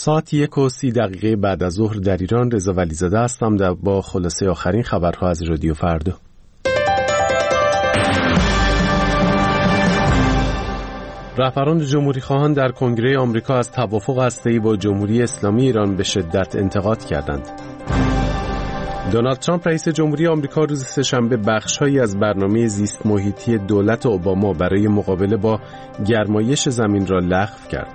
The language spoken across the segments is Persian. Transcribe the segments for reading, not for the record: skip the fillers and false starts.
ساعت 1:30 بعد از ظهر در ایران. رضا ولیزاده هستم با خلاصه آخرین خبرها از رادیو فردا. رهبران جمهوری خواهان در کنگره آمریکا از توافق هسته‌ای با جمهوری اسلامی ایران به شدت انتقاد کردند. دونالد ترامپ رئیس جمهوری آمریکا روز سه‌شنبه بخش‌هایی از برنامه زیست محیطی دولت اوباما برای مقابله با گرمایش زمین را لغو کرد.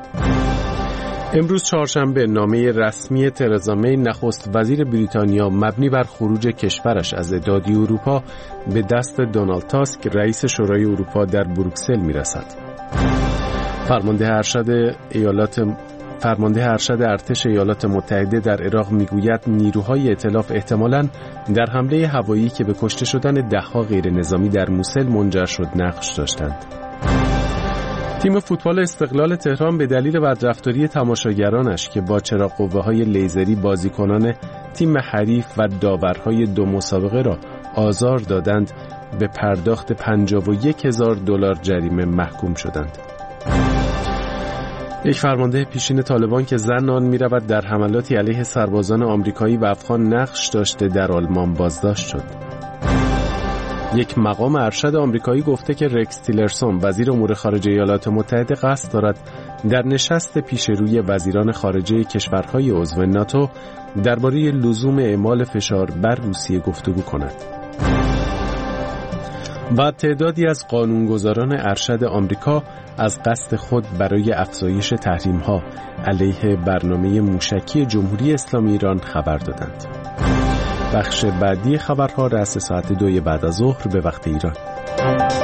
امروز چهارشنبه نامه رسمی ترزا می نخست وزیر بریتانیا مبنی بر خروج کشورش از اتحادیه اروپا به دست دونالد تاسک رئیس شورای اروپا در بروکسل میرسد. فرمانده ارشد ارتش ایالات متحده در عراق میگوید نیروهای ائتلاف احتمالاً در حمله هوایی که به کشته شدن ده‌ها غیر نظامی در موسل منجر شد نقش داشتند. تیم فوتبال استقلال تهران به دلیل بدرفتاری تماشاگرانش که با چراغ قوه‌های لیزری بازیکنان تیم حریف و داورهای دو مسابقه را آزار دادند به پرداخت $51,000 جریمه محکوم شدند. یک فرمانده پیشین طالبان که زن آن می‌رود در حملاتی علیه سربازان آمریکایی و افغان نقش داشته در آلمان بازداشت شد. یک مقام ارشد آمریکایی گفته که رکس تیلرسون وزیر امور خارجه ایالات متحده قصد دارد در نشست پیش روی وزیران خارجه کشورهای عضو ناتو درباره لزوم اعمال فشار بر روسیه گفتگو کند. و تعدادی از قانونگذاران ارشد آمریکا از قصد خود برای افزایش تحریم‌ها علیه برنامه موشکی جمهوری اسلامی ایران خبر دادند. بخش بعدی خبرها رأس ساعت 2 بعد از ظهر به وقت ایران.